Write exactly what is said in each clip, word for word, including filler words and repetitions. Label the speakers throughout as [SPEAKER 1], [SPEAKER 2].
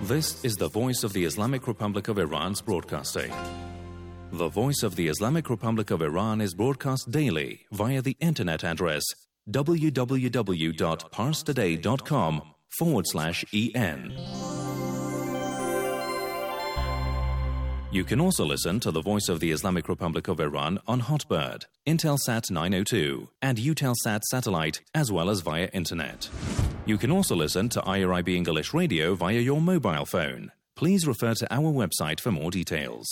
[SPEAKER 1] This is the Voice of the Islamic Republic of Iran's broadcasting. The Voice of the Islamic Republic of Iran is broadcast daily via the internet address www.parstoday.com forward slash en. You can also listen to the Voice of the Islamic Republic of Iran on Hotbird, Intelsat nine oh two, and Eutelsat satellite, as well as via internet. You can also listen to I R I B English Radio via your mobile phone. Please refer to our website for more details.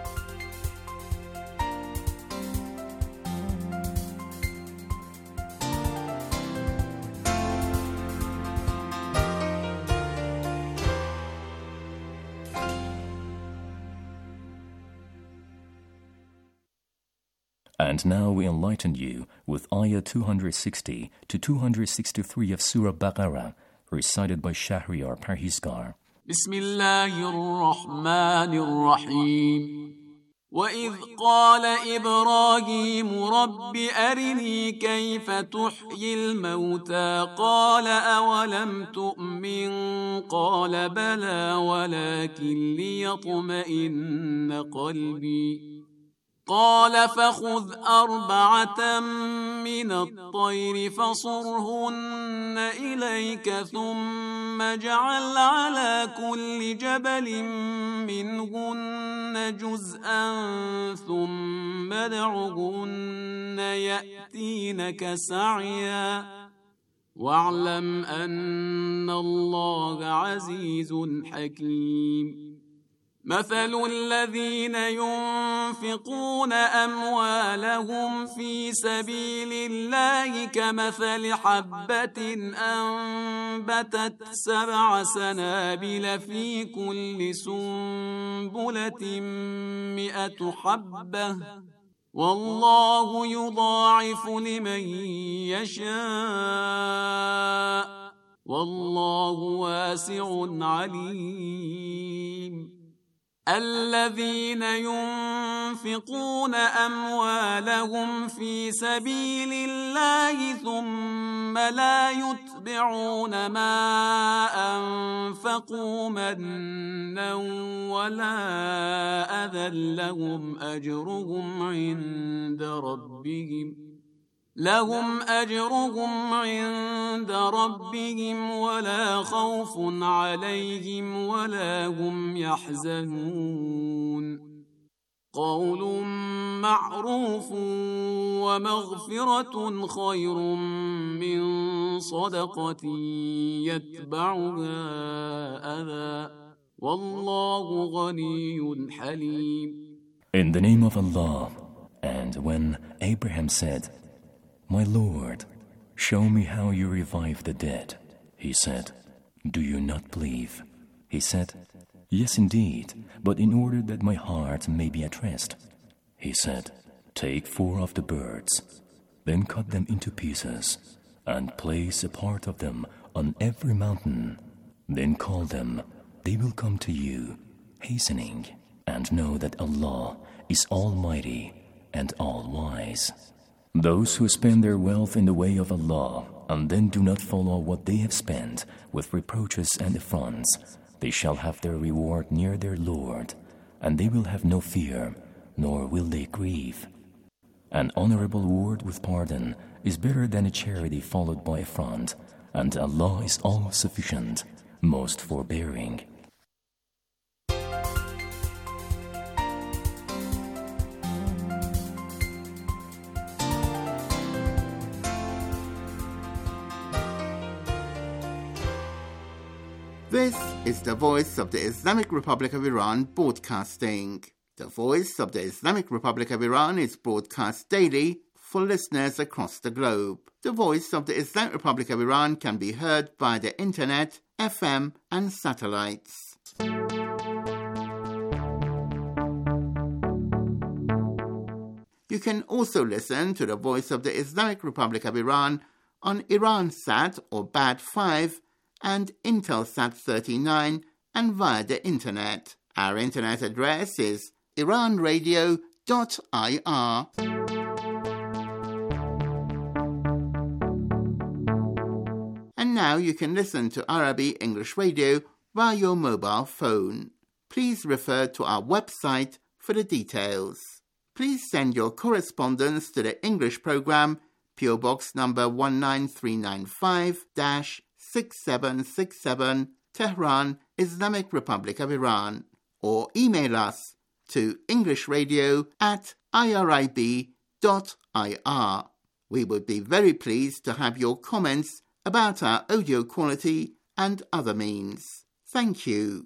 [SPEAKER 2] And now we enlighten you with Ayah two sixty to two sixty-three of Surah Baqarah, recited by Shahriar Parhizgar.
[SPEAKER 3] Bismillahir-Rahmanir-Rahim. وَإِذْ قَالَ إِبْرَاهِيمُ رَبِّ أَرِنِي كَيْفَ تُحْيِي الْمَوْتَى قَالَ أَوَلَمْ تُؤْمِنْ قَالَ بَلَى وَلَكِنْ لِيَطْمَئِنَّ قَلْبِي قال فخذ أربعة من الطير فصرهن إليك ثم اجعل على كل جبل منهن جزءا ثم ادعهن يأتينك سعيا واعلم أن الله عزيز حكيم مثل الذين ينفقون أموالهم في سبيل الله كمثل حبة أنبتت سبع سنابل في كل سنبلة مئة حبة والله يضاعف لمن يشاء والله واسع عليم الذين ينفقون أموالهم في سبيل الله ثم لا يتبعون ما أنفقوا منا ولا أذى لهم أجرهم عند ربهم لهم أجرهم عند ربهم ولا خوف عليهم ولا هم يحزنون قول معروف ومغفرة خير من صدقة يتبعها أذى والله غني حليم.
[SPEAKER 2] In the name of Allah, and when Abraham said, My Lord, show me how you revive the dead. He said, Do you not believe? He said, Yes, indeed, but in order that my heart may be at rest. He said, Take four of the birds, then cut them into pieces, and place a part of them on every mountain. Then call them, they will come to you, hastening, and know that Allah is Almighty and All-Wise. Those who spend their wealth in the way of Allah and then do not follow what they have spent with reproaches and affronts, they shall have their reward near their Lord, and they will have no fear, nor will they grieve. An honorable word with pardon is better than a charity followed by affront, and Allah is all-sufficient, most forbearing.
[SPEAKER 4] This is the Voice of the Islamic Republic of Iran broadcasting. The Voice of the Islamic Republic of Iran is broadcast daily for listeners across the globe. The Voice of the Islamic Republic of Iran can be heard by the internet, F M and satellites. You can also listen to the Voice of the Islamic Republic of Iran on Iransat or B A D five and Intelsat thirty-nine and via the internet. Our internet address is iran radio dot I R. And now you can listen to Arabic English Radio via your mobile phone. Please refer to our website for the details. Please send your correspondence to the English program, P O Box number one nine three nine five, six seven six seven, Tehran, Islamic Republic of Iran, or email us to englishradio at irib dot I R. We would be very pleased to have your comments about our audio quality and other means. Thank you.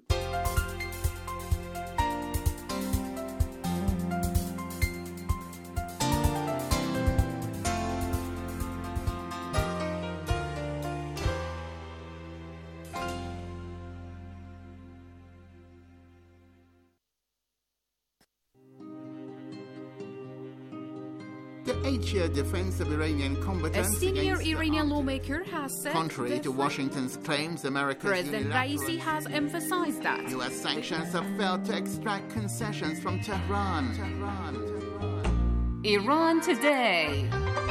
[SPEAKER 4] The eight-year defense of Iranian combatants
[SPEAKER 5] A senior
[SPEAKER 4] against
[SPEAKER 5] Iranian lawmaker has said
[SPEAKER 4] Contrary
[SPEAKER 5] that
[SPEAKER 4] to Washington's claims, America's
[SPEAKER 5] President
[SPEAKER 4] unilateral
[SPEAKER 5] Raisi has emphasized that
[SPEAKER 4] U S sanctions have failed to extract concessions from Tehran. Tehran. Tehran.
[SPEAKER 5] Iran Today.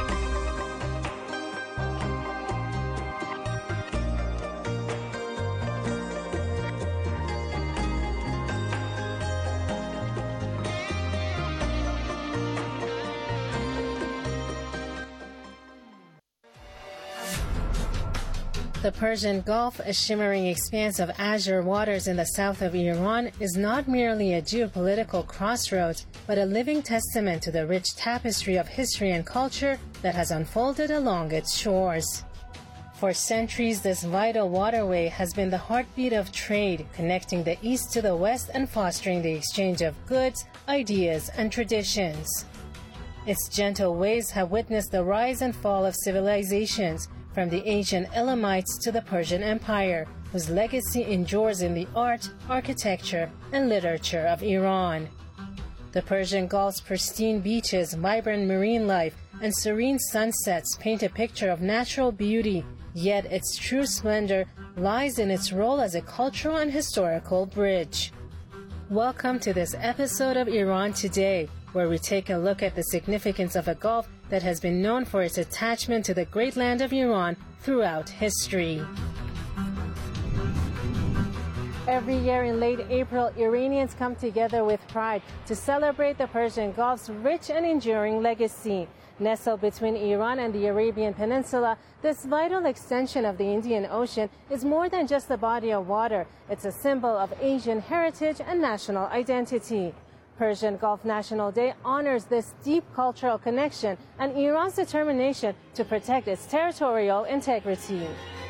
[SPEAKER 6] The Persian Gulf, a shimmering expanse of azure waters in the south of Iran, is not merely a geopolitical crossroads, but a living testament to the rich tapestry of history and culture that has unfolded along its shores. For centuries, this vital waterway has been the heartbeat of trade, connecting the east to the west and fostering the exchange of goods, ideas, and traditions. Its gentle waves have witnessed the rise and fall of civilizations, from the ancient Elamites to the Persian Empire, whose legacy endures in the art, architecture, and literature of Iran. The Persian Gulf's pristine beaches, vibrant marine life, and serene sunsets paint a picture of natural beauty, yet its true splendor lies in its role as a cultural and historical bridge. Welcome to this episode of Iran Today, where we take a look at the significance of a Gulf that has been known for its attachment to the great land of Iran throughout history. Every year in late April, Iranians come together with pride to celebrate the Persian Gulf's rich and enduring legacy. Nestled between Iran and the Arabian Peninsula, this vital extension of the Indian Ocean is more than just a body of water. It's a symbol of Asian heritage and national identity. Persian Gulf National Day honors this deep cultural connection and Iran's determination to protect its territorial integrity.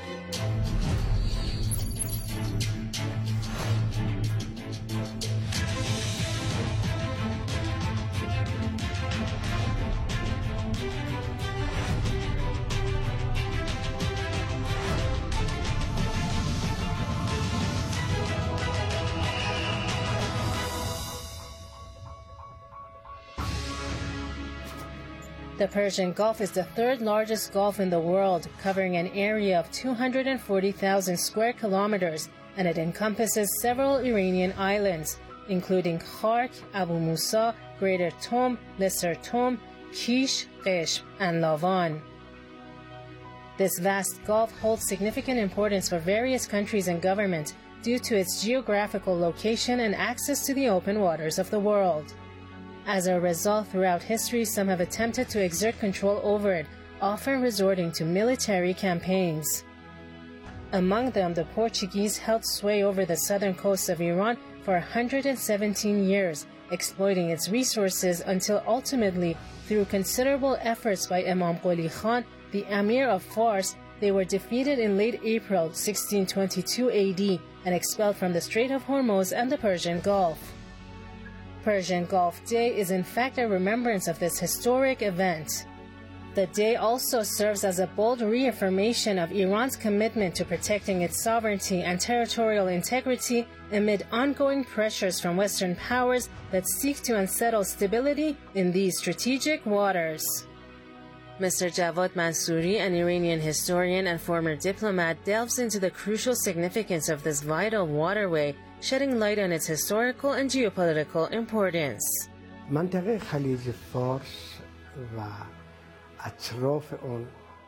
[SPEAKER 6] The Persian Gulf is the third largest gulf in the world, covering an area of two hundred forty thousand square kilometers, and it encompasses several Iranian islands, including Khark, Abu Musa, Greater Tom, Lesser Tom, Kish, Qeshm, and Lavan. This vast gulf holds significant importance for various countries and governments due to its geographical location and access to the open waters of the world. As a result, throughout history, some have attempted to exert control over it, often resorting to military campaigns. Among them, the Portuguese held sway over the southern coast of Iran for one hundred seventeen years, exploiting its resources until ultimately, through considerable efforts by Imam Qoli Khan, the Emir of Fars, they were defeated in late April sixteen twenty-two A D and expelled from the Strait of Hormuz and the Persian Gulf. Persian Gulf Day is in fact a remembrance of this historic event. The day also serves as a bold reaffirmation of Iran's commitment to protecting its sovereignty and territorial integrity amid ongoing pressures from Western powers that seek to unsettle stability in these strategic waters. Mister Javad Mansouri, an Iranian historian and former diplomat, delves into the crucial significance of this vital waterway, shedding light on its historical and geopolitical importance.
[SPEAKER 7] منطقه خلیج فارس و اطراف اون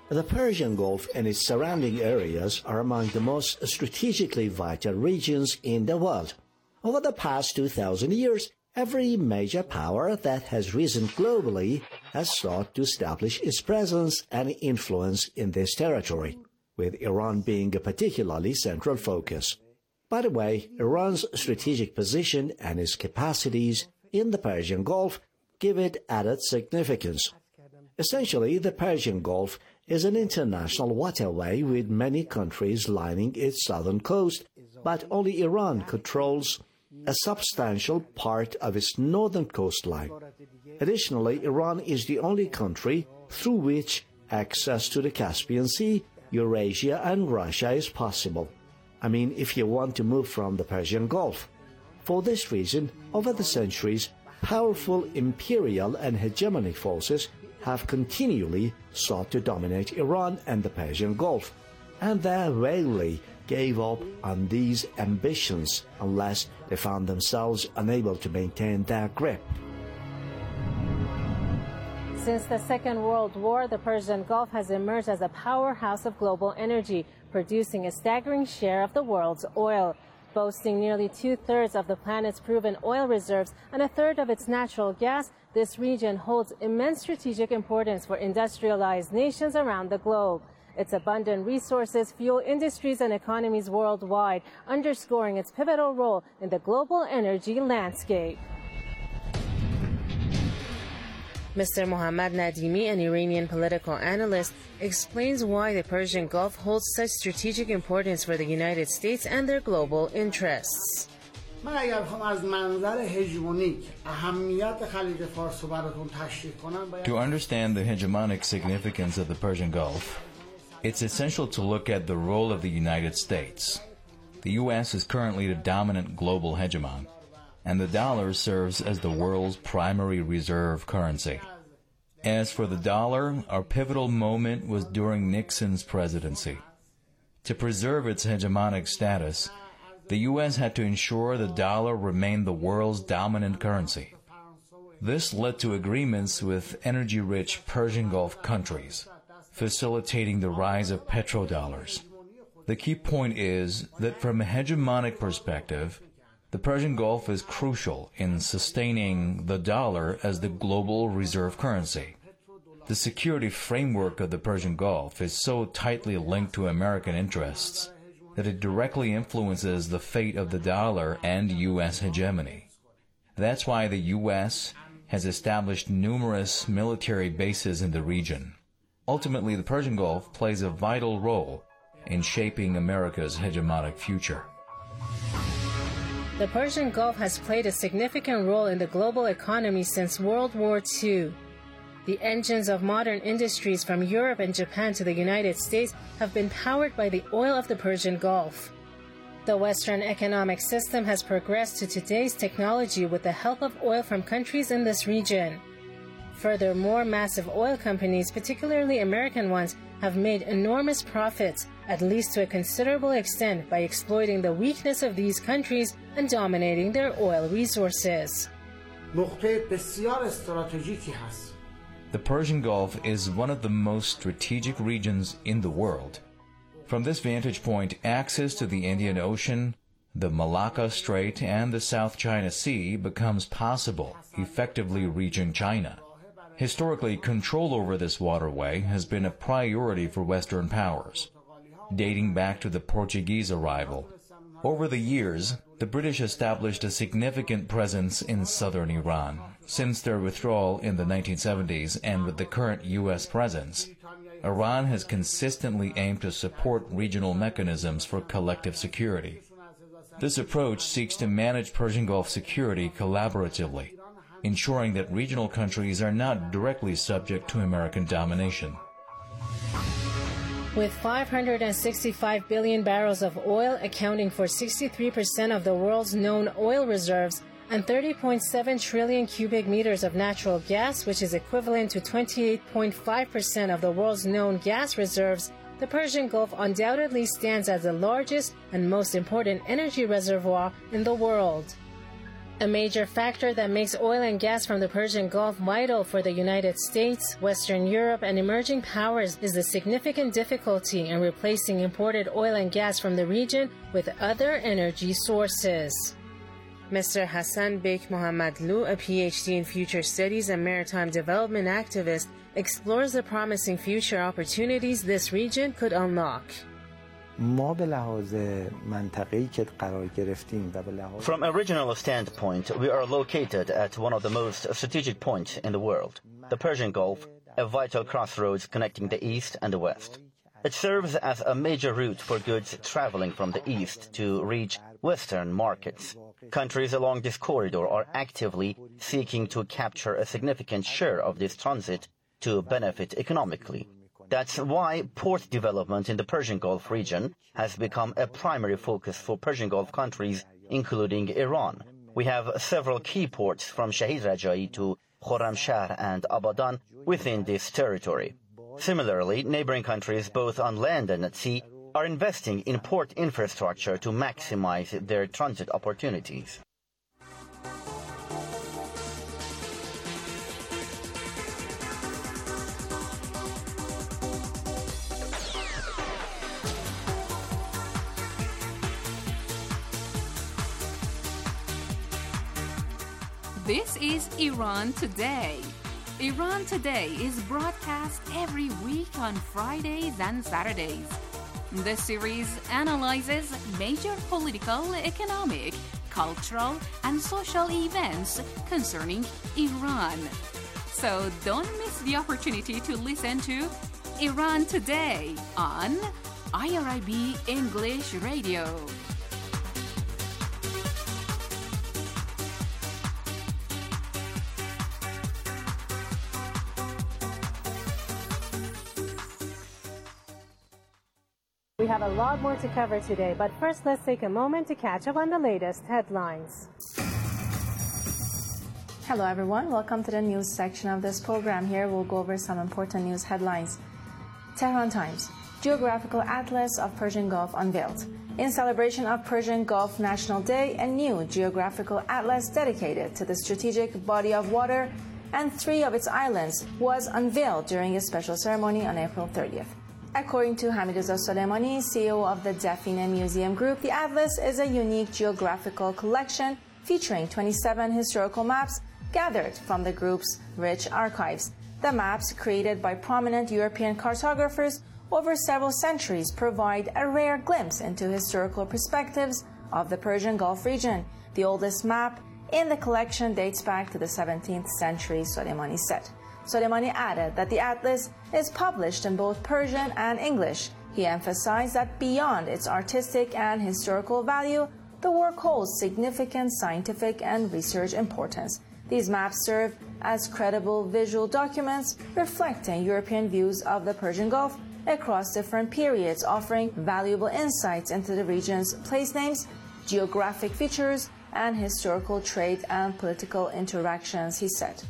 [SPEAKER 7] The Persian Gulf and its surrounding areas are among the most strategically vital regions in the world. Over the past two thousand years, every major power that has risen globally has sought to establish its presence and influence in this territory, with Iran being a particularly central focus. By the way, Iran's strategic position and its capacities in the Persian Gulf give it added significance. Essentially, the Persian Gulf is an international waterway with many countries lining its southern coast, but only Iran controls a substantial part of its northern coastline. Additionally, Iran is the only country through which access to the Caspian Sea, Eurasia, and Russia is possible. I mean, if you want to move from the Persian Gulf. For this reason, over the centuries, powerful imperial and hegemonic forces have continually sought to dominate Iran and the Persian Gulf, and they rarely gave up on these ambitions unless they found themselves unable to maintain their grip.
[SPEAKER 6] Since the Second World War, the Persian Gulf has emerged as a powerhouse of global energy, producing a staggering share of the world's oil. Boasting nearly two-thirds of the planet's proven oil reserves and a third of its natural gas, this region holds immense strategic importance for industrialized nations around the globe. Its abundant resources fuel industries and economies worldwide, underscoring its pivotal role in the global energy landscape. Mister Mohammad Nadimi, an Iranian political analyst, explains why the Persian Gulf holds such strategic importance for the United States and their global interests.
[SPEAKER 8] من اگر بخوام از منظر هژمونیک اهمیت خلیج فارس رو براتون تشریح کنم.
[SPEAKER 9] To understand the hegemonic significance of the Persian Gulf, it's essential to look at the role of the United States. The U S is currently the dominant global hegemon, and the dollar serves as the world's primary reserve currency. As for the dollar, our pivotal moment was during Nixon's presidency. To preserve its hegemonic status, the U S had to ensure the dollar remained the world's dominant currency. This led to agreements with energy-rich Persian Gulf countries, facilitating the rise of petrodollars. The key point is that from a hegemonic perspective, the Persian Gulf is crucial in sustaining the dollar as the global reserve currency. The security framework of the Persian Gulf is so tightly linked to American interests that it directly influences the fate of the dollar and U S hegemony. That's why the U S has established numerous military bases in the region. Ultimately, the Persian Gulf plays a vital role in shaping America's hegemonic future.
[SPEAKER 6] The Persian Gulf has played a significant role in the global economy since World War Two. The engines of modern industries from Europe and Japan to the United States have been powered by the oil of the Persian Gulf. The Western economic system has progressed to today's technology with the help of oil from countries in this region. Furthermore, massive oil companies, particularly American ones, have made enormous profits, at least to a considerable extent, by exploiting the weakness of these countries and dominating their oil resources.
[SPEAKER 9] The Persian Gulf is one of the most strategic regions in the world. From this vantage point, access to the Indian Ocean, the Malacca Strait, and the South China Sea becomes possible, effectively reaching China. Historically, control over this waterway has been a priority for Western powers, dating back to the Portuguese arrival. Over the years, the British established a significant presence in southern Iran. Since their withdrawal in the nineteen seventies and with the current U S presence, Iran has consistently aimed to support regional mechanisms for collective security. This approach seeks to manage Persian Gulf security collaboratively, ensuring that regional countries are not directly subject to American domination.
[SPEAKER 6] With five hundred sixty-five billion barrels of oil accounting for sixty-three percent of the world's known oil reserves and thirty point seven trillion cubic meters of natural gas, which is equivalent to twenty-eight point five percent of the world's known gas reserves, the Persian Gulf undoubtedly stands as the largest and most important energy reservoir in the world. A major factor that makes oil and gas from the Persian Gulf vital for the United States, Western Europe, and emerging powers is the significant difficulty in replacing imported oil and gas from the region with other energy sources. Mister Hassan Bek Mohammadloo, a P H D in Future Studies and Maritime Development activist, explores the promising future opportunities this region could unlock.
[SPEAKER 10] From a regional standpoint, we are located at one of the most strategic points in the world, the Persian Gulf, a vital crossroads connecting the East and the West. It serves as a major route for goods traveling from the East to reach Western markets. Countries along this corridor are actively seeking to capture a significant share of this transit to benefit economically. That's why port development in the Persian Gulf region has become a primary focus for Persian Gulf countries, including Iran. We have several key ports from Shahid Raja'i to Khorramshahr and Abadan within this territory. Similarly, neighboring countries, both on land and at sea, are investing in port infrastructure to maximize their transit opportunities.
[SPEAKER 5] This is Iran Today. Iran Today is broadcast every week on Fridays and Saturdays. The series analyzes major political, economic, cultural, and social events concerning Iran. So don't miss the opportunity to listen to Iran Today on I R I B English Radio.
[SPEAKER 6] We have a lot more to cover today, but first let's take a moment to catch up on the latest headlines.
[SPEAKER 11] Hello everyone, welcome to the news section of this program. Here we'll go over some important news headlines. Tehran Times, Geographical Atlas of Persian Gulf unveiled. In celebration of Persian Gulf National Day, a new geographical atlas dedicated to the strategic body of water and three of its islands was unveiled during a special ceremony on April thirtieth. According to Hamidreza Soleimani, C E O of the Define Museum Group, the atlas is a unique geographical collection featuring twenty-seven historical maps gathered from the group's rich archives. The maps, created by prominent European cartographers over several centuries, provide a rare glimpse into historical perspectives of the Persian Gulf region. The oldest map in the collection dates back to the seventeenth century, Soleimani said. Soleimani added that the atlas is published in both Persian and English. He emphasized that beyond its artistic and historical value, the work holds significant scientific and research importance. These maps serve as credible visual documents reflecting European views of the Persian Gulf across different periods, offering valuable insights into the region's place names, geographic features, and historical trade and political interactions, he said.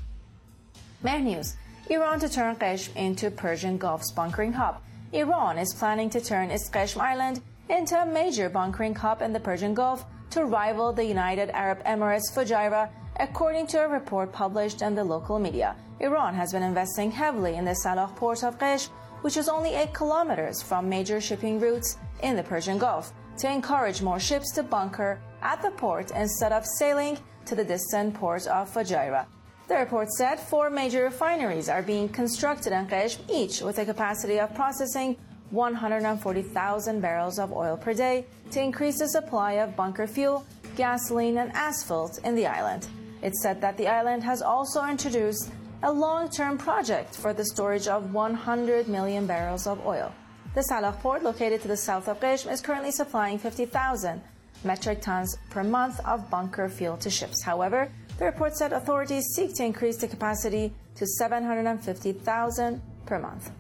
[SPEAKER 11] Mehr News. Iran to turn Qeshm into Persian Gulf's bunkering hub. Iran is planning to turn its Qeshm Island into a major bunkering hub in the Persian Gulf to rival the United Arab Emirates Fujairah, according to a report published in the local media. Iran has been investing heavily in the Salah port of Qeshm, which is only eight kilometers from major shipping routes in the Persian Gulf, to encourage more ships to bunker at the port instead of sailing to the distant port of Fujairah. The report said four major refineries are being constructed in Qeshm, each with a capacity of processing one hundred forty thousand barrels of oil per day to increase the supply of bunker fuel, gasoline, and asphalt in the island. It said that the island has also introduced a long-term project for the storage of one hundred million barrels of oil. The Salah port, located to the south of Qeshm, is currently supplying fifty thousand metric tons per month of bunker fuel to ships. However, the report said authorities seek to increase the capacity to seven hundred fifty thousand per month.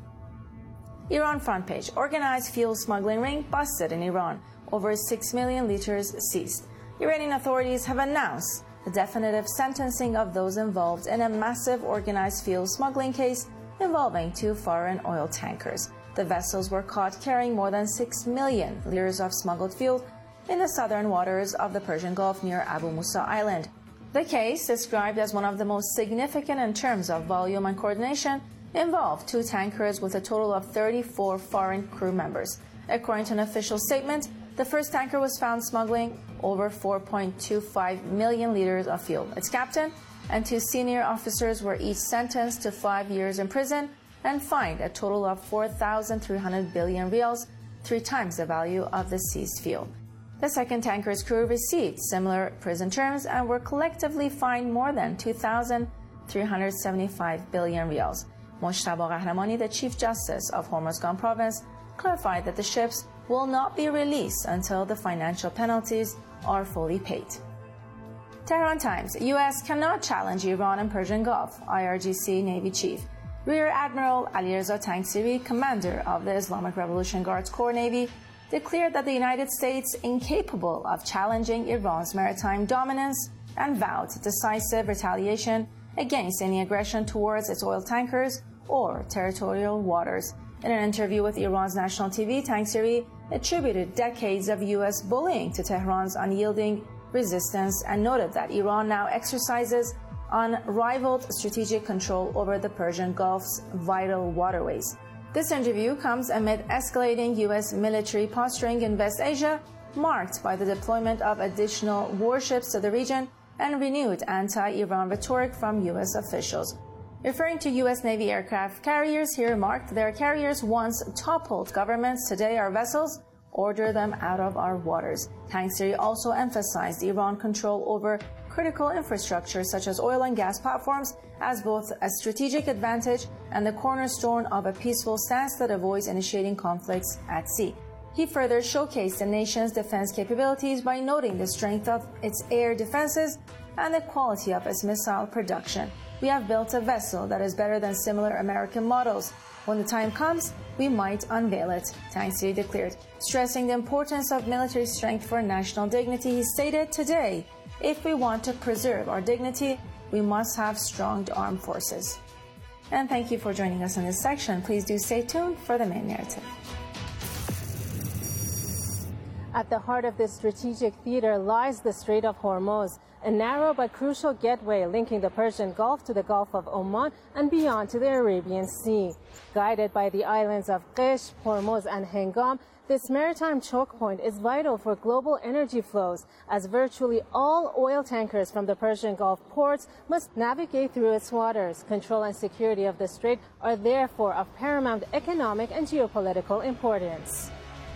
[SPEAKER 11] Iran front page. Organized fuel smuggling ring busted in Iran. Over six million liters seized. Iranian authorities have announced the definitive sentencing of those involved in a massive organized fuel smuggling case involving two foreign oil tankers. The vessels were caught carrying more than six million liters of smuggled fuel in the southern waters of the Persian Gulf near Abu Musa Island. The case, described as one of the most significant in terms of volume and coordination, involved two tankers with a total of thirty-four foreign crew members. According to an official statement, the first tanker was found smuggling over four point two five million liters of fuel. Its captain and two senior officers were each sentenced to five years in prison and fined a total of four thousand three hundred billion rials, three times the value of the seized fuel. The second tanker's crew received similar prison terms and were collectively fined more than two thousand three hundred seventy-five billion rials. Mojtaba Qahramani, the Chief Justice of Hormozgan Province, clarified that the ships will not be released until the financial penalties are fully paid. Tehran Times: U S cannot challenge Iran in Persian Gulf. I R G C Navy Chief Rear Admiral Alireza Tangsiri, commander of the Islamic Revolution Guards Corps Navy, declared that the United States incapable of challenging Iran's maritime dominance and vowed decisive retaliation against any aggression towards its oil tankers or territorial waters. In an interview with Iran's national T V, Tangsiri attributed decades of U S bullying to Tehran's unyielding resistance and noted that Iran now exercises unrivaled strategic control over the Persian Gulf's vital waterways. This interview comes amid escalating U S military posturing in West Asia, marked by the deployment of additional warships to the region and renewed anti-Iran rhetoric from U S officials. Referring to U S Navy aircraft carriers, he remarked, "Their carriers once toppled governments, today our vessels order them out of our waters." Tangsiri also emphasized Iran control over critical infrastructure such as oil and gas platforms as both a strategic advantage and the cornerstone of a peaceful stance that avoids initiating conflicts at sea. He further showcased the nation's defense capabilities by noting the strength of its air defenses and the quality of its missile production. "We have built a vessel that is better than similar American models. When the time comes, we might unveil it," Tangsiri declared. Stressing the importance of military strength for national dignity, he stated, "Today, if we want to preserve our dignity, we must have strong armed forces." And thank you for joining us in this section. Please do stay tuned for the main narrative.
[SPEAKER 6] At the heart of this strategic theater lies the Strait of Hormuz, a narrow but crucial gateway linking the Persian Gulf to the Gulf of Oman and beyond to the Arabian Sea. Guided by the islands of Qeshm, Hormuz, and Hengam, this maritime choke point is vital for global energy flows, as virtually all oil tankers from the Persian Gulf ports must navigate through its waters. Control and security of the strait are therefore of paramount economic and geopolitical importance.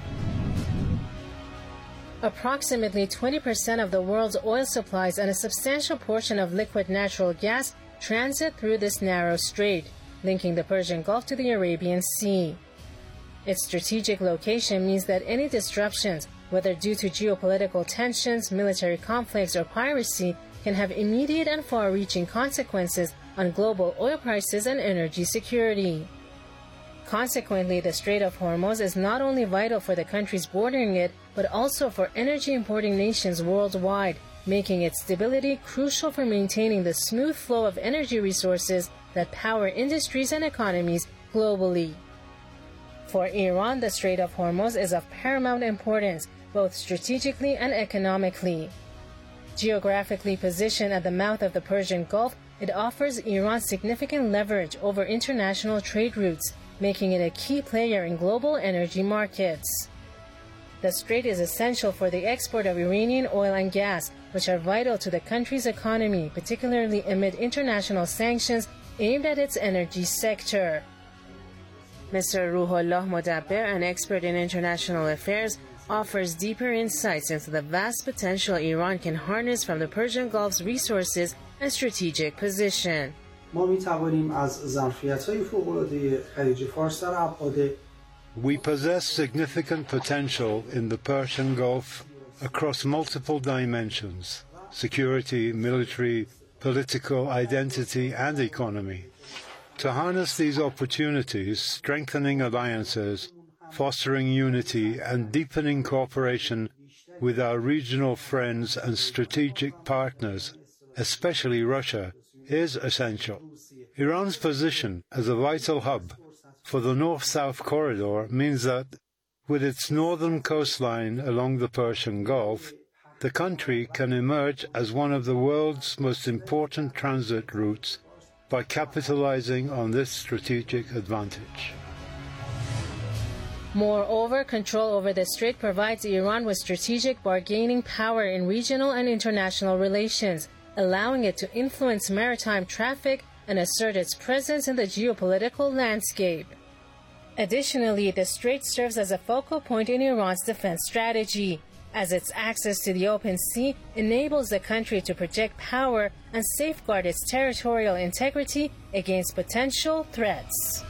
[SPEAKER 6] Approximately twenty percent of the world's oil supplies and a substantial portion of liquid natural gas transit through this narrow strait, linking the Persian Gulf to the Arabian Sea. Its strategic location means that any disruptions, whether due to geopolitical tensions, military conflicts, or piracy, can have immediate and far-reaching consequences on global oil prices and energy security. Consequently, the Strait of Hormuz is not only vital for the countries bordering it, but also for energy-importing nations worldwide, making its stability crucial for maintaining the smooth flow of energy resources that power industries and economies globally. For Iran, the Strait of Hormuz is of paramount importance, both strategically and economically. Geographically positioned at the mouth of the Persian Gulf, it offers Iran significant leverage over international trade routes, making it a key player in global energy markets. The strait is essential for the export of Iranian oil and gas, which are vital to the country's economy, particularly amid international sanctions aimed at its energy sector. Mister Ruhollah Modabber, an expert in international affairs, offers deeper insights into the vast potential Iran can harness from the Persian Gulf's resources and strategic position.
[SPEAKER 12] We
[SPEAKER 13] possess significant potential in the Persian Gulf across multiple dimensions: security, military, political, identity, and economy. To harness these opportunities, strengthening alliances, fostering unity, and deepening cooperation with our regional friends and strategic partners, especially Russia, is essential. Iran's position as a vital hub for the North-South corridor means that, with its northern coastline along the Persian Gulf, the country can emerge as one of the world's most important transit routes by capitalizing on this strategic advantage.
[SPEAKER 6] Moreover, control over the strait provides Iran with strategic bargaining power in regional and international relations, allowing it to influence maritime traffic and assert its presence in the geopolitical landscape. Additionally, the strait serves as a focal point in Iran's defense strategy, as its access to the open sea enables the country to project power and safeguard its territorial integrity against potential threats.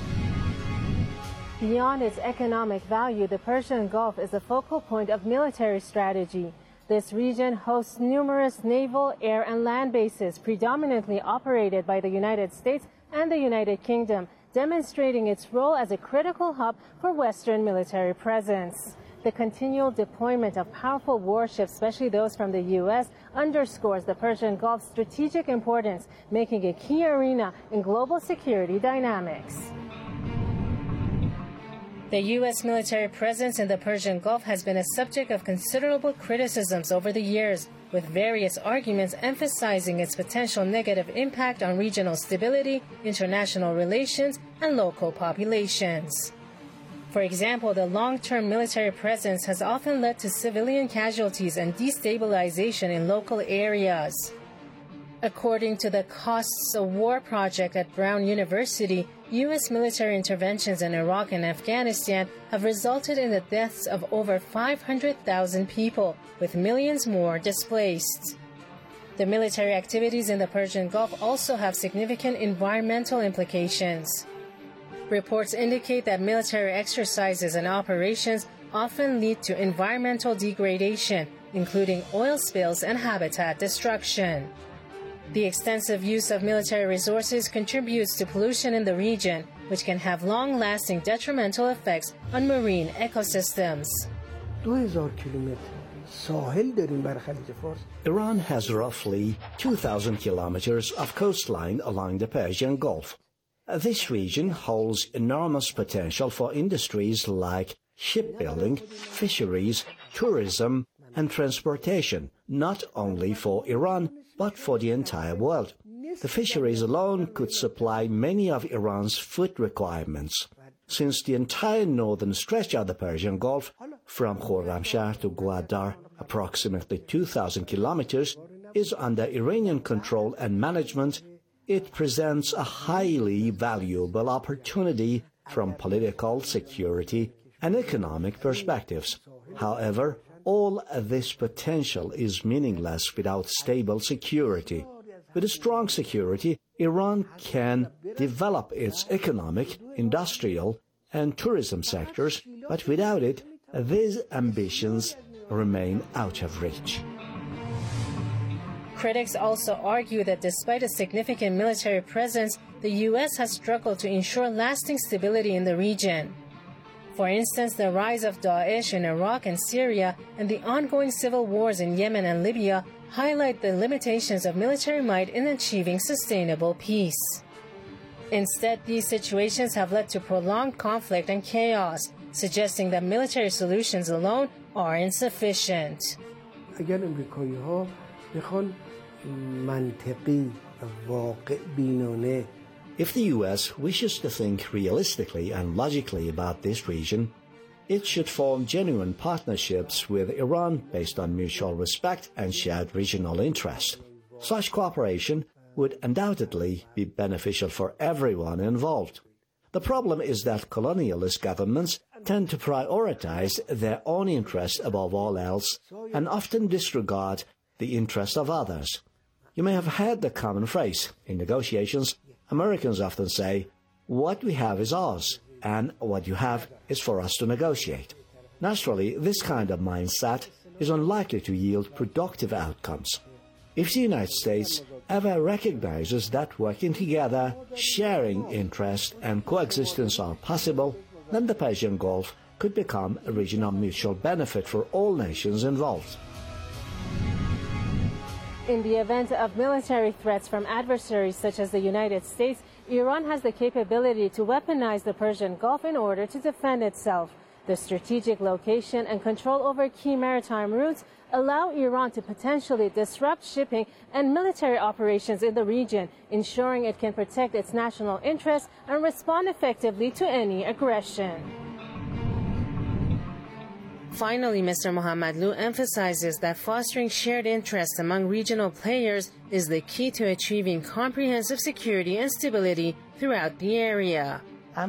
[SPEAKER 6] Beyond its economic value, the Persian Gulf is a focal point of military strategy. This region hosts numerous naval, air, and land bases, predominantly operated by the United States and the United Kingdom, demonstrating its role as a critical hub for Western military presence. The continual deployment of powerful warships, especially those from the U S, underscores the Persian Gulf's strategic importance, making a key arena in global security dynamics. The U S military presence in the Persian Gulf has been a subject of considerable criticisms over the years, with various arguments emphasizing its potential negative impact on regional stability, international relations, and local populations. For example, the long-term military presence has often led to civilian casualties and destabilization in local areas. According to the Costs of War project at Brown University, U S military interventions in Iraq and Afghanistan have resulted in the deaths of over five hundred thousand people, with millions more displaced. The military activities in the Persian Gulf also have significant environmental implications. Reports indicate that military exercises and operations often lead to environmental degradation, including oil spills and habitat destruction. The extensive use of military resources contributes to pollution in the region, which can have long-lasting detrimental effects on marine ecosystems.
[SPEAKER 7] Iran has roughly two thousand kilometers of coastline along the Persian Gulf. This region holds enormous potential for industries like shipbuilding, fisheries, tourism, and transportation, not only for Iran, but for the entire world. The fisheries alone could supply many of Iran's food requirements, since the entire northern stretch of the Persian Gulf, from Khorramshahr to Gwadar, approximately two thousand kilometers, is under Iranian control and management. It presents a highly valuable opportunity from political, security, and economic perspectives. However, all this potential is meaningless without stable security. With a strong security, Iran can develop its economic, industrial, and tourism sectors, but without it, these ambitions remain out of reach.
[SPEAKER 6] Critics also argue that despite a significant military presence, the U S has struggled to ensure lasting stability in the region. For instance, the rise of Daesh in Iraq and Syria and the ongoing civil wars in Yemen and Libya highlight the limitations of military might in achieving sustainable peace. Instead, these situations have led to prolonged conflict and chaos, suggesting that military solutions alone are insufficient.
[SPEAKER 7] If the U S wishes to think realistically and logically about this region, it should form genuine partnerships with Iran based on mutual respect and shared regional interest. Such cooperation would undoubtedly be beneficial for everyone involved. The problem is that colonialist governments tend to prioritize their own interest above all else and often disregard the interest of others. You may have heard the common phrase, in negotiations, Americans often say, what we have is ours, and what you have is for us to negotiate. Naturally, this kind of mindset is unlikely to yield productive outcomes. If the United States ever recognizes that working together, sharing interest, and coexistence are possible, then the Persian Gulf could become a region of mutual benefit for all nations involved.
[SPEAKER 6] In the event of military threats from adversaries such as the United States, Iran has the capability to weaponize the Persian Gulf in order to defend itself. The strategic location and control over key maritime routes allow Iran to potentially disrupt shipping and military operations in the region, ensuring it can protect its national interests and respond effectively to any aggression. Finally, Mister Mohammadloo emphasizes that fostering shared interests among regional players is the key to achieving comprehensive security and stability throughout the area.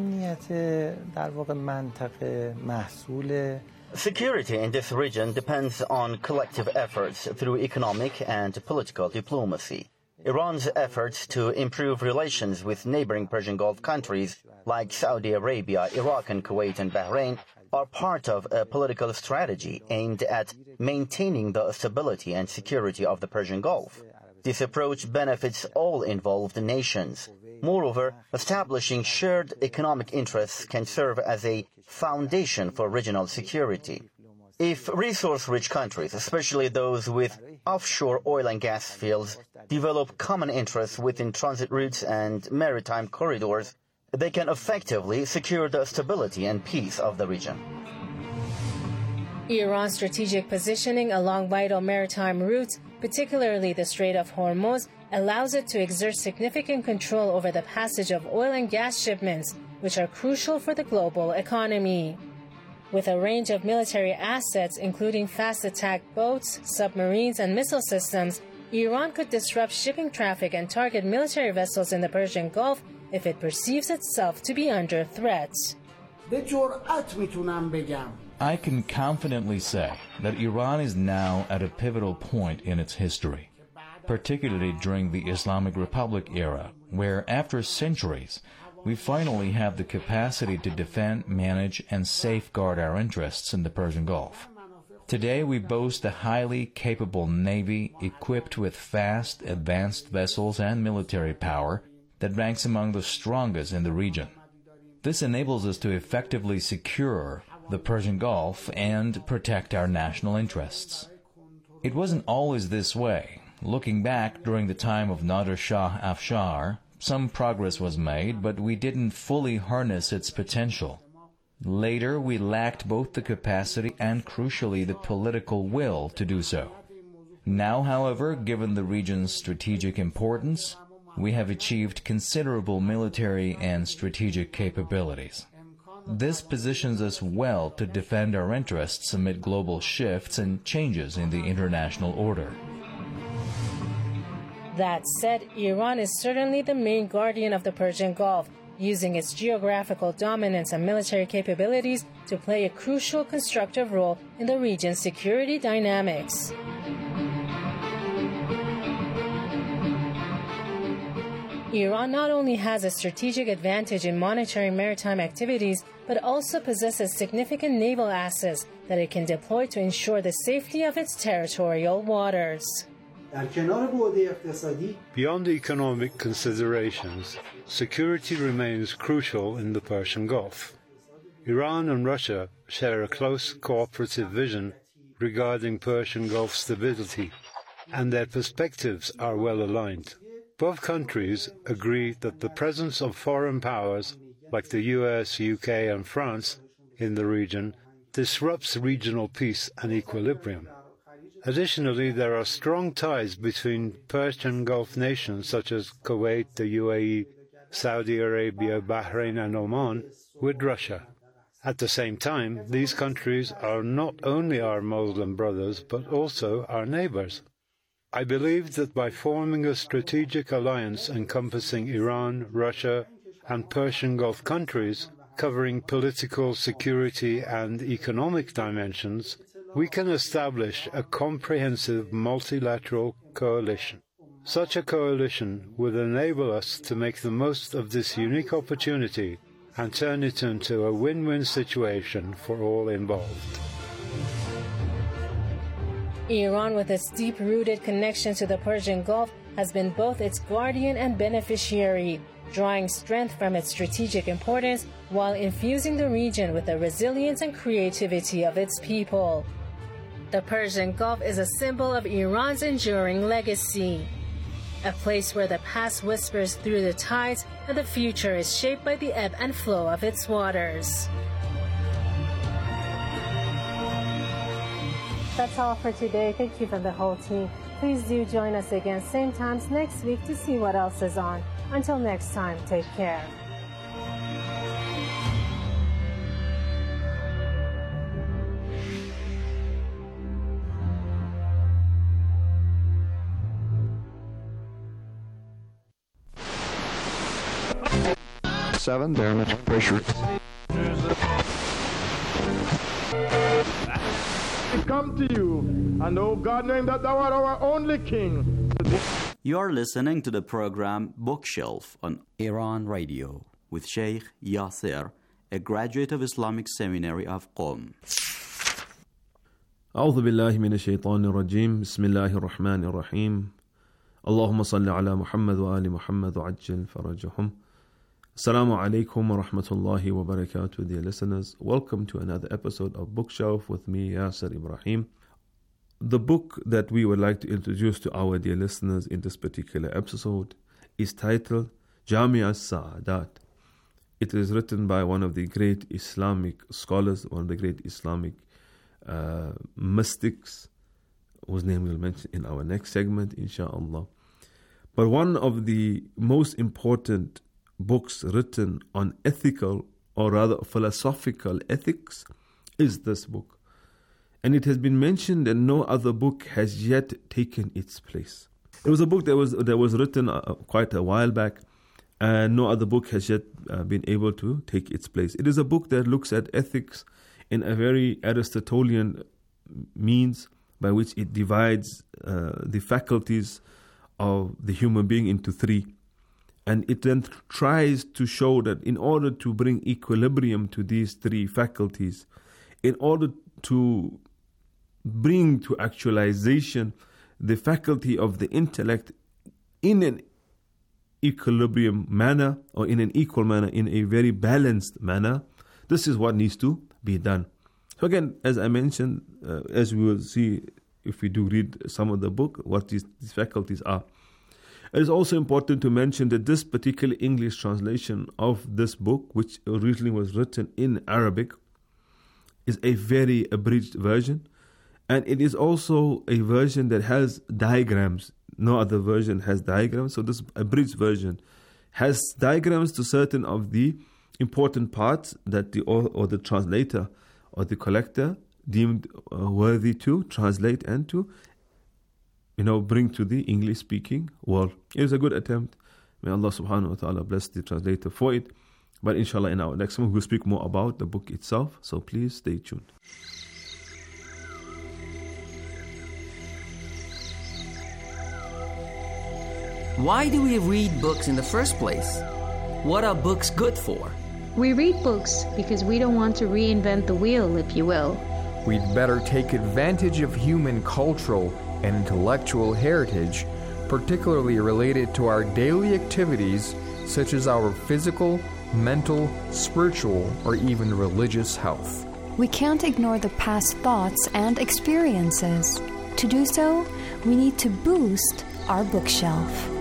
[SPEAKER 10] Security in this region depends on collective efforts through economic and political diplomacy. Iran's efforts to improve relations with neighboring Persian Gulf countries like Saudi Arabia, Iraq, and Kuwait and Bahrain are part of a political strategy aimed at maintaining the stability and security of the Persian Gulf. This approach benefits all involved nations. Moreover, establishing shared economic interests can serve as a foundation for regional security. If resource-rich countries, especially those with offshore oil and gas fields, develop common interests within transit routes and maritime corridors, they can effectively secure the stability and peace of the region.
[SPEAKER 6] Iran's strategic positioning along vital maritime routes, particularly the Strait of Hormuz, allows it to exert significant control over the passage of oil and gas shipments, which are crucial for the global economy. With a range of military assets, including fast attack boats, submarines, and missile systems, Iran could disrupt shipping traffic and target military vessels in the Persian Gulf if it perceives itself to be under threat.
[SPEAKER 9] I can confidently say that Iran is now at a pivotal point in its history, particularly during the Islamic Republic era, where after centuries, we finally have the capacity to defend, manage, and safeguard our interests in the Persian Gulf. Today, we boast a highly capable navy equipped with fast, advanced vessels and military power that ranks among the strongest in the region. This enables us to effectively secure the Persian Gulf and protect our national interests. It wasn't always this way. Looking back, during the time of Nader Shah Afshar, some progress was made, but we didn't fully harness its potential. Later, we lacked both the capacity and, crucially, the political will to do so. Now, however, given the region's strategic importance, we have achieved considerable military and strategic capabilities. This positions us well to defend our interests amid global shifts and changes in the international order.
[SPEAKER 6] That said, Iran is certainly the main guardian of the Persian Gulf, using its geographical dominance and military capabilities to play a crucial constructive role in the region's security dynamics. Iran not only has a strategic advantage in monitoring maritime activities, but also possesses significant naval assets that it can deploy to ensure the safety of its territorial waters.
[SPEAKER 13] Beyond economic considerations, security remains crucial in the Persian Gulf. Iran and Russia share a close cooperative vision regarding Persian Gulf stability, and their perspectives are well aligned. Both countries agree that the presence of foreign powers like the U S, U K, and France in the region disrupts regional peace and equilibrium. Additionally, there are strong ties between Persian Gulf nations such as Kuwait, the U A E, Saudi Arabia, Bahrain, and Oman with Russia. At the same time, these countries are not only our Muslim brothers, but also our neighbors. I believe that by forming a strategic alliance encompassing Iran, Russia, and Persian Gulf countries, covering political, security, and economic dimensions, we can establish a comprehensive multilateral coalition. Such a coalition would enable us to make the most of this unique opportunity and turn it into a win-win situation for all involved.
[SPEAKER 6] Iran, with its deep-rooted connection to the Persian Gulf, has been both its guardian and beneficiary, drawing strength from its strategic importance while infusing the region with the resilience and creativity of its people. The Persian Gulf is a symbol of Iran's enduring legacy, a place where the past whispers through the tides and the future is shaped by the ebb and flow of its waters. That's all for today. Thank you from the whole team. Please do join us again same times next week to see what else is on. Until next time, take care.
[SPEAKER 12] Seven, barometric pressure.
[SPEAKER 14] Come to you, and oh God, knowing that thou art our only King.
[SPEAKER 15] You are listening to the program Bookshelf on Iran Radio with Sheikh Yasser, a graduate of Islamic Seminary of Qom.
[SPEAKER 16] أعوذ بالله من الشيطان الرجيم بسم الله الرحمن الرحيم اللهم صل على محمد وآل محمد وعجل فرجهم. Assalamu alaikum wa rahmatullahi wa barakatuh, dear listeners. Welcome to another episode of Bookshelf with me, Yasser Ibrahim. The book that we would like to introduce to our dear listeners in this particular episode is titled Jami' as-Sa'adat. It is written by one of the great Islamic scholars, one of the great Islamic uh, mystics, whose name we'll mention in our next segment, inshaAllah. But one of the most important books written on ethical, or rather philosophical ethics, is this book. And it has been mentioned that no other book has yet taken its place. It was a book that was that was written uh, quite a while back, and no other book has yet uh, been able to take its place. It is a book that looks at ethics in a very Aristotelian means, by which it divides uh, the faculties of the human being into three. And it then tries to show that in order to bring equilibrium to these three faculties, in order to bring to actualization the faculty of the intellect in an equilibrium manner, or in an equal manner, in a very balanced manner, this is what needs to be done. So again, as I mentioned, uh, as we will see if we do read some of the book, what these, these faculties are. It is also important to mention that this particular English translation of this book, which originally was written in Arabic, is a very abridged version. And it is also a version that has diagrams. No other version has diagrams. So this abridged version has diagrams to certain of the important parts that the or, or the translator or the collector deemed uh, worthy to translate and to you know, bring to the English-speaking world. It is a good attempt. May Allah subhanahu wa ta'ala bless the translator for it. But inshallah, in our next one, we'll speak more about the book itself. So please stay tuned.
[SPEAKER 17] Why do we read books in the first place? What are books good for?
[SPEAKER 18] We read books because we don't want to reinvent the wheel, if you will.
[SPEAKER 19] We'd better take advantage of human cultural and intellectual heritage, particularly related to our daily activities such as our physical, mental, spiritual, or even religious health.
[SPEAKER 20] We can't ignore the past thoughts and experiences. To do so, we need to boost our bookshelf.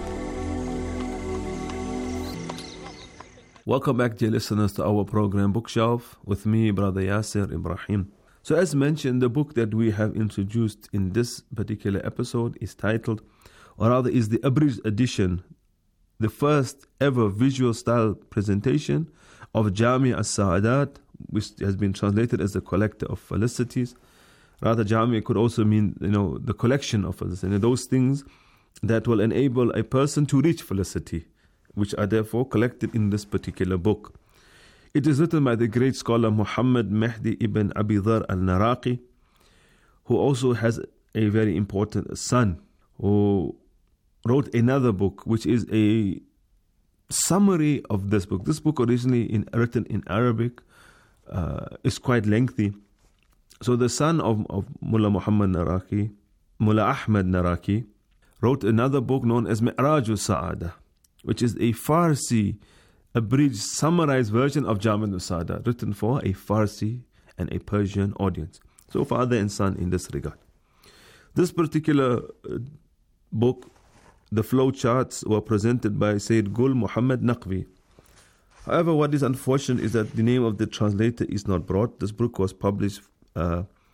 [SPEAKER 16] Welcome back, dear listeners, to our program Bookshelf with me, Brother Yasser Ibrahim. So as mentioned, the book that we have introduced in this particular episode is titled, or rather is the abridged edition, the first ever visual style presentation of Jami' as-Sa'adat, which has been translated as the collector of felicities. Rather, Jami' could also mean, you know, the collection of felicities, those things that will enable a person to reach felicity, which are therefore collected in this particular book. It is written by the great scholar Muhammad Mahdi ibn Abi Dhar al-Naraqi, who also has a very important son, who wrote another book, which is a summary of this book. This book, originally in, written in Arabic, uh, is quite lengthy. So the son of, of Mullah Muhammad Naraqi, Mullah Ahmad Naraqi, wrote another book known as Mi'raj al-Sa'adah, which is a Farsi abridged, summarized version of Jami' as-Sa'adat, written for a Farsi and a Persian audience. So father and son in this regard. This particular uh, book, the flow charts were presented by Sayyid Gul Muhammad Naqvi. However, what is unfortunate is that the name of the translator is not brought. This book was published uh,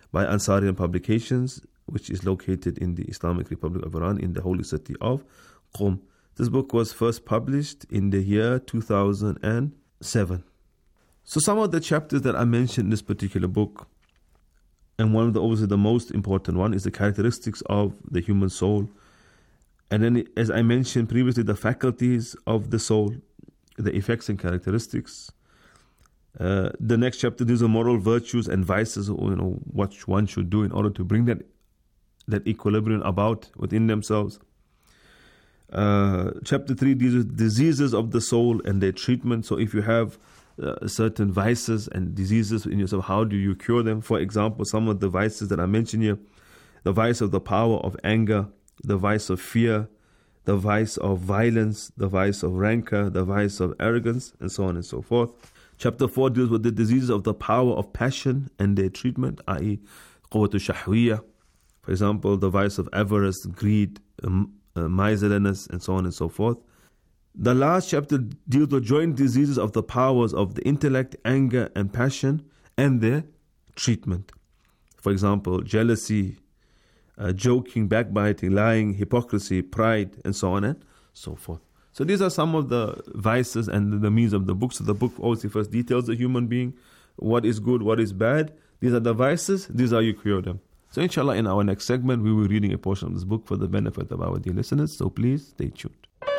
[SPEAKER 16] by Ansarian Publications, which is located in the Islamic Republic of Iran in the holy city of Qom. This book was first published in the year two thousand seven. So some of the chapters that I mentioned in this particular book, and one of the obviously the most important one, is the characteristics of the human soul. And then, as I mentioned previously, the faculties of the soul, the effects and characteristics. Uh, the next chapter deals with moral virtues and vices, or, you know, what one should do in order to bring that that equilibrium about within themselves. Uh, chapter three deals with diseases of the soul and their treatment. So if you have uh, certain vices and diseases in yourself, how do you cure them? For example, some of the vices that I mentioned here: the vice of the power of anger, the vice of fear, the vice of violence, the vice of rancor, the vice of arrogance, and so on and so forth. Chapter four deals with the diseases of the power of passion and their treatment, that is, quwwatu shahwiyya. For example, the vice of avarice, greed, um, uh, miserliness, and so on and so forth. The last chapter deals with joint diseases of the powers of the intellect, anger, and passion, and their treatment. For example, jealousy, uh, joking, backbiting, lying, hypocrisy, pride, and so on and so forth. So these are some of the vices and the means of the book. So the book also first details the human being, what is good, what is bad. These are the vices, these are you cure them. So inshallah, in our next segment, we will be reading a portion of this book for the benefit of our dear listeners. So please stay tuned.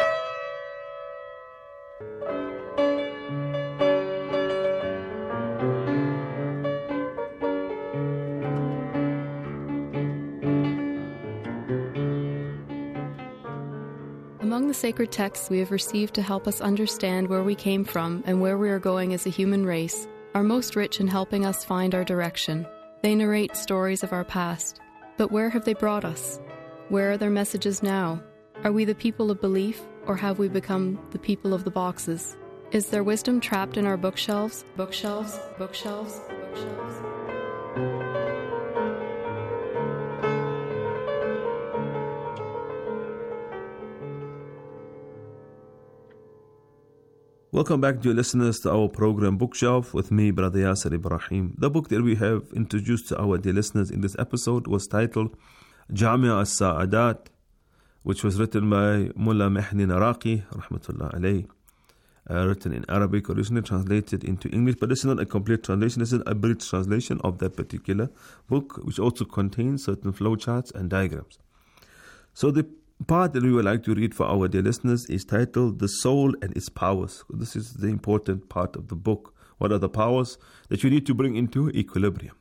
[SPEAKER 21] Among the sacred texts we have received to help us understand where we came from and where we are going as a human race are most rich in helping us find our direction. They narrate stories of our past. But where have they brought us? Where are their messages now? Are we the people of belief, or have we become the people of the boxes? Is there wisdom trapped in our bookshelves? Bookshelves? Bookshelves? Bookshelves?
[SPEAKER 16] Welcome back, dear listeners, to our program Bookshelf with me, Brother Yasser Ibrahim. The book that we have introduced to our dear listeners in this episode was titled Jamia al-Sa'adat, which was written by Mullah Mehni Naraqi, rahmatullah alayh, uh, written in Arabic, originally translated into English, but this is not a complete translation, this is a British translation of that particular book, which also contains certain flowcharts and diagrams. So the part that we would like to read for our dear listeners is titled The Soul and Its Powers. This is the important part of the book. What are the powers that you need to bring into equilibrium?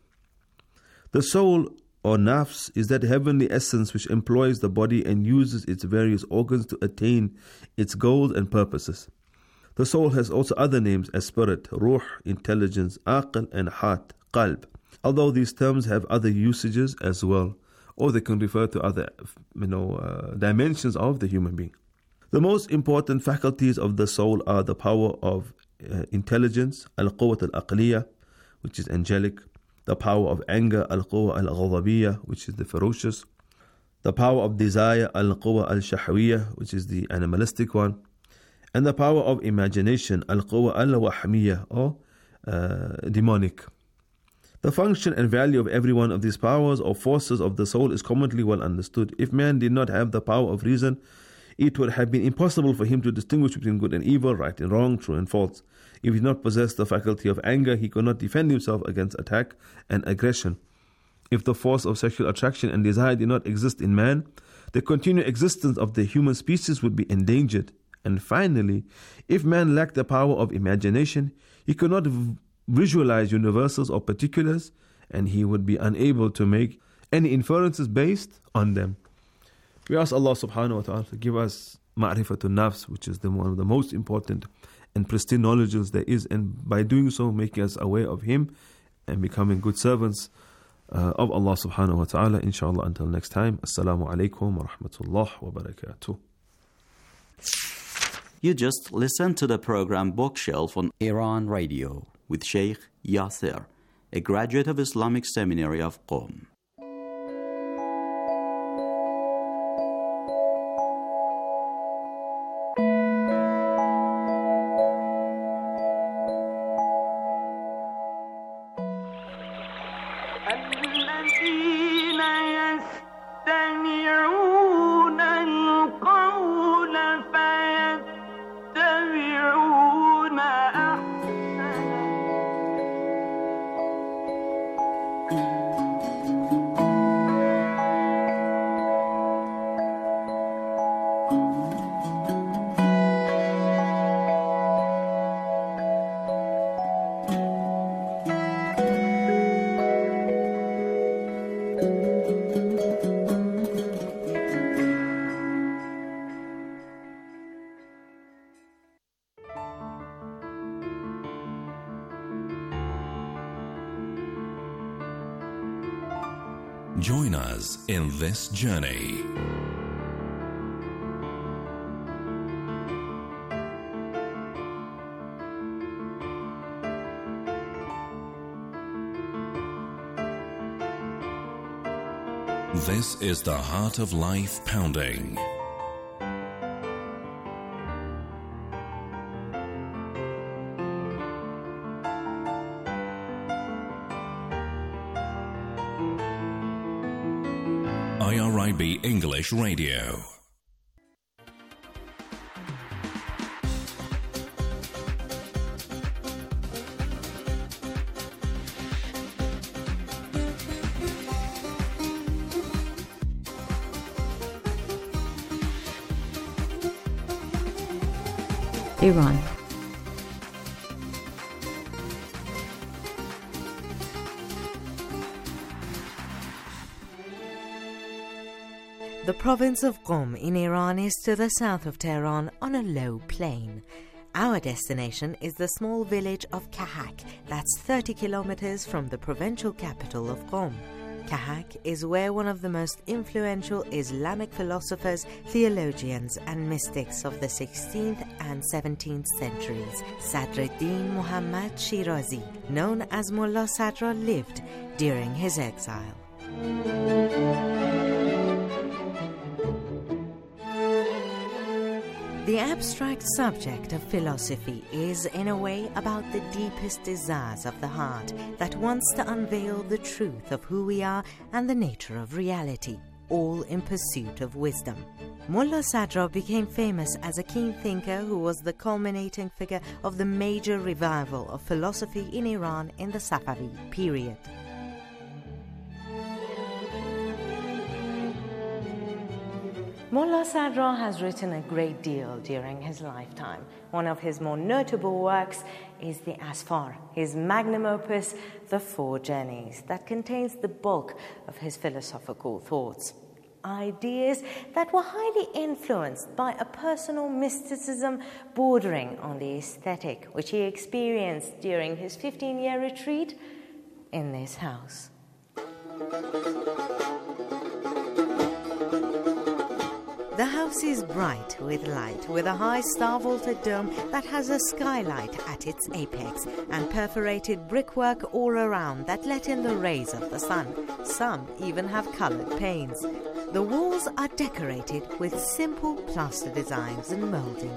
[SPEAKER 16] The soul, or nafs, is that heavenly essence which employs the body and uses its various organs to attain its goals and purposes. The soul has also other names as spirit, ruh, intelligence, aql, and heart, qalb, although these terms have other usages as well, or they can refer to other you know, uh, dimensions of the human being. The most important faculties of the soul are the power of uh, intelligence, al-quwwat al-aqliyah, which is angelic, the power of anger, al-quwwa al-ghadabiyah, which is the ferocious, the power of desire, al-quwwa al-shahwiyah, which is the animalistic one, and the power of imagination, al-quwwa al-wahmiyah, or uh, demonic. The function and value of every one of these powers or forces of the soul is commonly well understood. If man did not have the power of reason, it would have been impossible for him to distinguish between good and evil, right and wrong, true and false. If he did not possess the faculty of anger, he could not defend himself against attack and aggression. If the force of sexual attraction and desire did not exist in man, the continued existence of the human species would be endangered. And finally, if man lacked the power of imagination, he could not v- visualize universals or particulars, and he would be unable to make any inferences based on them. We ask Allah subhanahu wa ta'ala to give us ma'rifatun nafs, which is the, one of the most important and pristine knowledges there is, and by doing so, making us aware of Him and becoming good servants uh, of Allah subhanahu wa ta'ala. Inshallah, until next time, Assalamu alaikum wa rahmatullah wa barakatuh.
[SPEAKER 15] You just listened to the program Bookshelf on Iran Radio with Sheikh Yasser, a graduate of Islamic Seminary of Qom.
[SPEAKER 1] Join us in this journey. This is the Heart of Life Pounding. I R I B English Radio.
[SPEAKER 22] Iran.
[SPEAKER 23] The province of Qom in Iran is to the south of Tehran on a low plain. Our destination is the small village of Kahak, that's thirty kilometers from the provincial capital of Qom. Kahak is where one of the most influential Islamic philosophers, theologians and mystics of the sixteenth and seventeenth centuries, Sadruddin Muhammad Shirazi, known as Mullah Sadra, lived during his exile. The abstract subject of philosophy is, in a way, about the deepest desires of the heart that wants to unveil the truth of who we are and the nature of reality, all in pursuit of wisdom. Mullah Sadra became famous as a keen thinker who was the culminating figure of the major revival of philosophy in Iran in the Safavid period. Mullah Sadra has written a great deal during his lifetime. One of his more notable works is the Asfar, his magnum opus, The Four Journeys, that contains the bulk of his philosophical thoughts. Ideas that were highly influenced by a personal mysticism bordering on the aesthetic, which he experienced during his fifteen-year retreat in this house. The house is bright with light, with a high star-vaulted dome that has a skylight at its apex and perforated brickwork all around that let in the rays of the sun. Some even have colored panes. The walls are decorated with simple plaster designs and molding.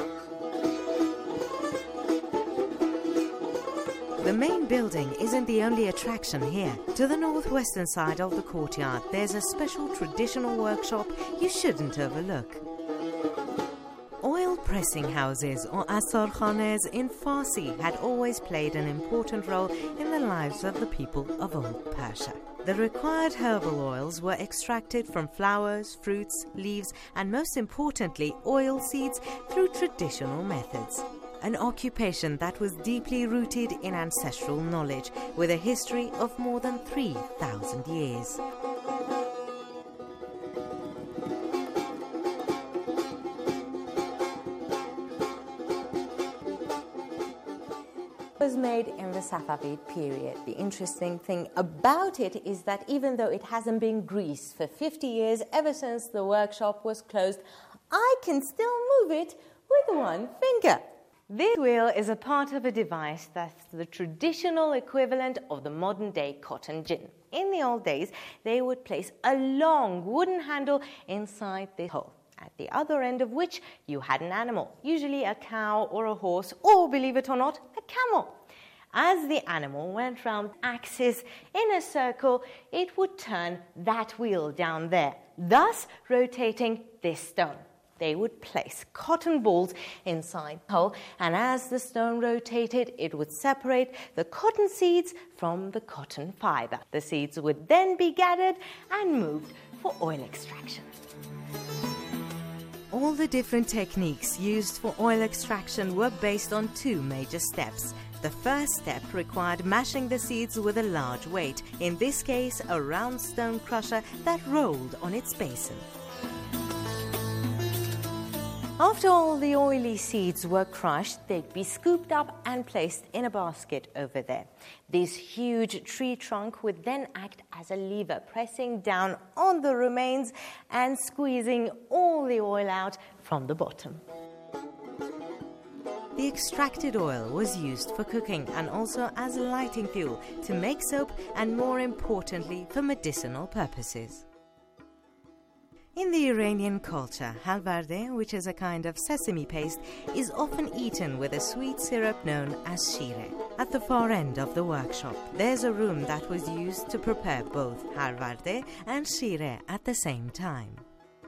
[SPEAKER 23] The main building isn't the only attraction here. To the northwestern side of the courtyard, there's a special traditional workshop you shouldn't overlook. Oil pressing houses, or asarkhanes in Farsi, had always played an important role in the lives of the people of old Persia. The required herbal oils were extracted from flowers, fruits, leaves, and most importantly, oil seeds through traditional methods. An occupation that was deeply rooted in ancestral knowledge, with a history of more than three thousand years. Was made in the Safavid period. The interesting thing about it is that even though it hasn't been greased for fifty years, ever since the workshop was closed, I can still move it with one finger. This wheel is a part of a device that's the traditional equivalent of the modern-day cotton gin. In the old days, they would place a long wooden handle inside the hole, at the other end of which you had an animal, usually a cow or a horse, or, believe it or not, a camel. As the animal went round the axis in a circle, it would turn that wheel down there, thus rotating this stone. They would place cotton balls inside the hole, and as the stone rotated, it would separate the cotton seeds from the cotton fiber. The seeds would then be gathered and moved for oil extraction. All the different techniques used for oil extraction were based on two major steps. The first step required mashing the seeds with a large weight, in this case a round stone crusher that rolled on its basin. After all the oily seeds were crushed, they'd be scooped up and placed in a basket over there. This huge tree trunk would then act as a lever, pressing down on the remains and squeezing all the oil out from the bottom. The extracted oil was used for cooking and also as lighting fuel to make soap and, more importantly, for medicinal purposes. In the Iranian culture, halvarde, which is a kind of sesame paste, is often eaten with a sweet syrup known as shire. At the far end of the workshop, there's a room that was used to prepare both halvarde and shire at the same time.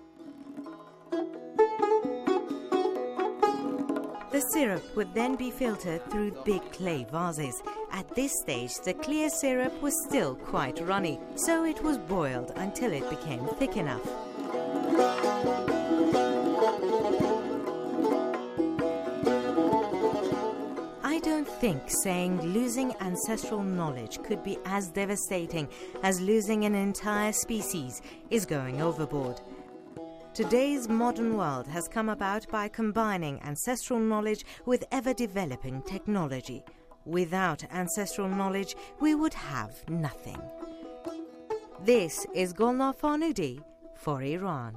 [SPEAKER 23] The syrup would then be filtered through big clay vases. At this stage, the clear syrup was still quite runny, so it was boiled until it became thick enough. I don't think saying losing ancestral knowledge could be as devastating as losing an entire species is going overboard. Today's modern world has come about by combining ancestral knowledge with ever-developing technology. Without ancestral knowledge, we would have nothing. This is Golnar Farnudi for Iran.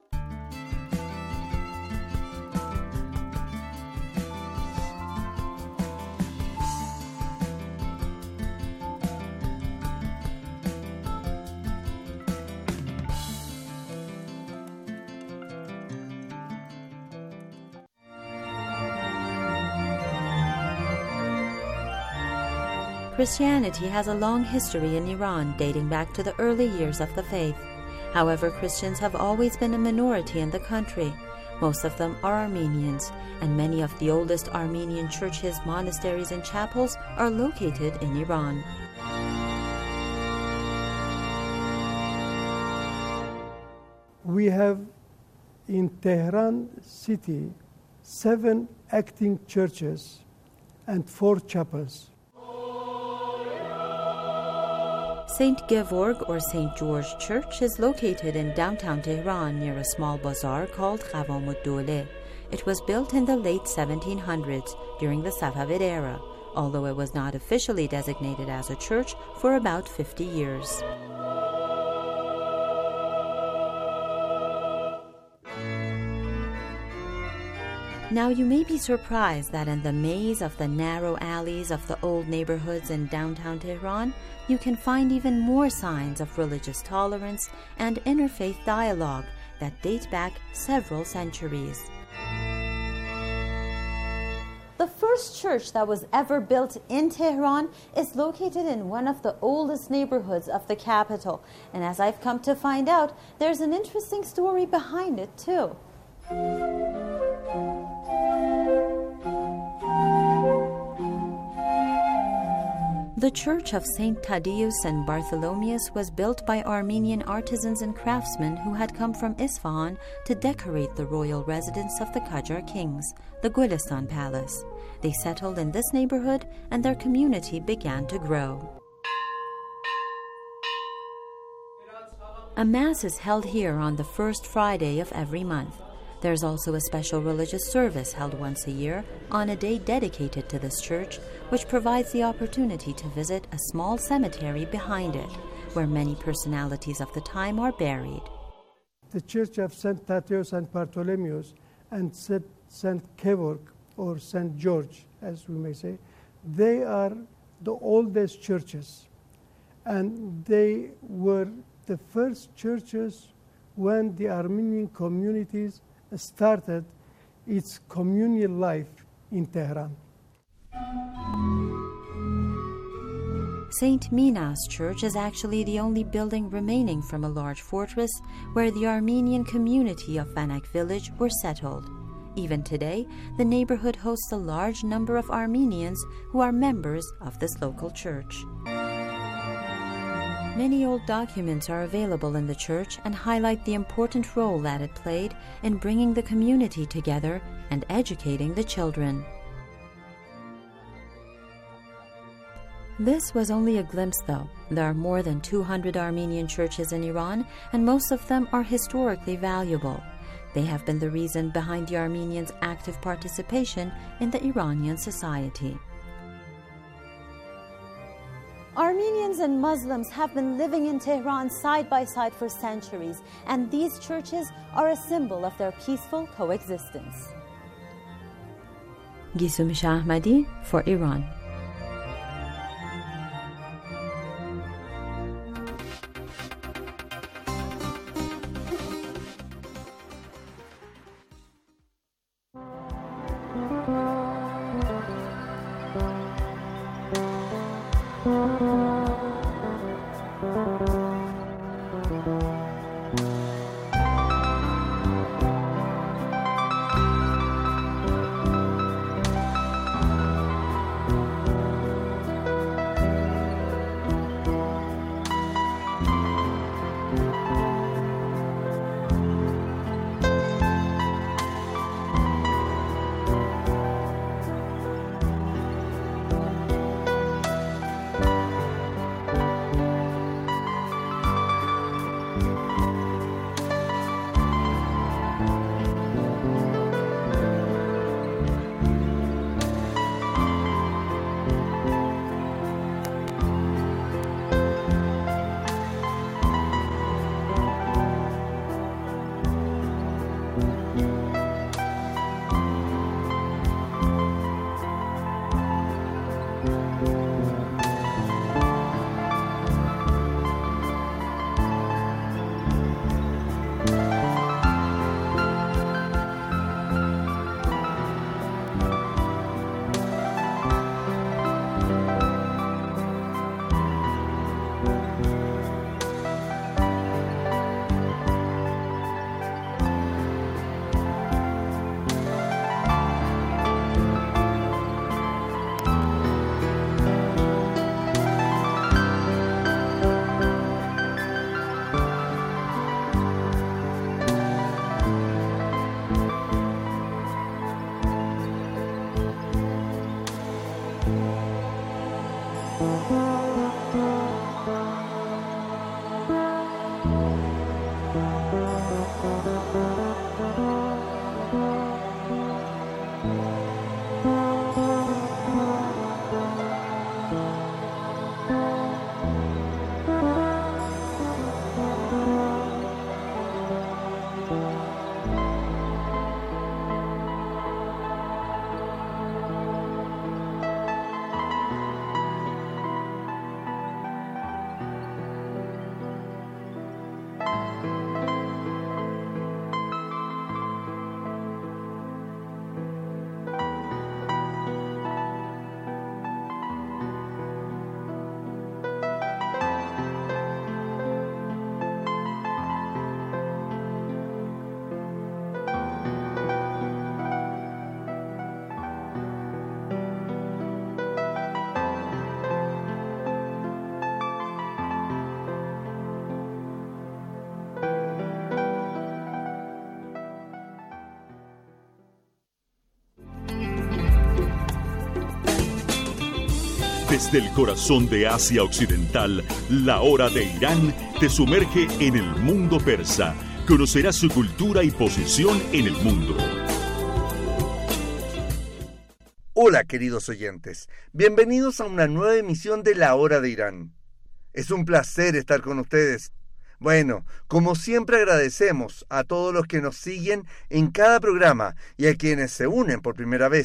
[SPEAKER 2] Christianity has a long history in Iran dating back to the early years of the faith. However, Christians have always been a minority in the country. Most of them are Armenians, and many of the oldest Armenian churches, monasteries, and chapels are located in Iran.
[SPEAKER 3] We have in Tehran city seven acting churches and four chapels.
[SPEAKER 2] Saint Gevorg or Saint George Church is located in downtown Tehran near a small bazaar called Khavam ud-Dawleh. It was built in the late seventeen hundreds during the Safavid era, although it was not officially designated as a church for about fifty years. Now you may be surprised that in the maze of the narrow alleys of the old neighborhoods in downtown Tehran, you can find even more signs of religious tolerance and interfaith dialogue that date back several centuries.
[SPEAKER 22] The first church that was ever built in Tehran is located in one of the oldest neighborhoods of the capital. And as I've come to find out, there's an interesting story behind it too.
[SPEAKER 2] The Church of Saint Thaddeus and Bartholomeus was built by Armenian artisans and craftsmen who had come from Isfahan to decorate the royal residence of the Qajar kings, the Gulistan Palace. They settled in this neighborhood and their community began to grow. A mass is held here on the first Friday of every month. There's also a special religious service held once a year on a day dedicated to this church, which provides the opportunity to visit a small cemetery behind it, where many personalities of the time are buried.
[SPEAKER 3] The Church of Saint Thaddeus and Bartholomeus and Saint Gevorg, or Saint George, as we may say, they are the oldest churches. And they were the first churches when the Armenian communities started its communal life in Tehran.
[SPEAKER 2] Saint Minas Church is actually the only building remaining from a large fortress where the Armenian community of Vanak village were settled. Even today, the neighborhood hosts a large number of Armenians who are members of this local church. Many old documents are available in the church and highlight the important role that it played in bringing the community together and educating the children. This was only a glimpse, though. There are more than two hundred Armenian churches in Iran, and most of them are historically valuable. They have been the reason behind the Armenians' active participation in the Iranian society.
[SPEAKER 22] Armenians and Muslims have been living in Tehran side by side for centuries, and these churches are a symbol of their peaceful coexistence.
[SPEAKER 2] Gisum Shahmadi for Iran.
[SPEAKER 4] Desde el corazón de Asia Occidental, la hora de Irán te sumerge en el mundo persa. Conocerás su cultura y posición en el mundo.
[SPEAKER 5] Hola, queridos oyentes. Bienvenidos a una nueva emisión de La Hora de Irán. Es un placer estar con ustedes. Bueno, como siempre agradecemos a todos los que nos siguen en cada programa y a quienes se unen por primera vez.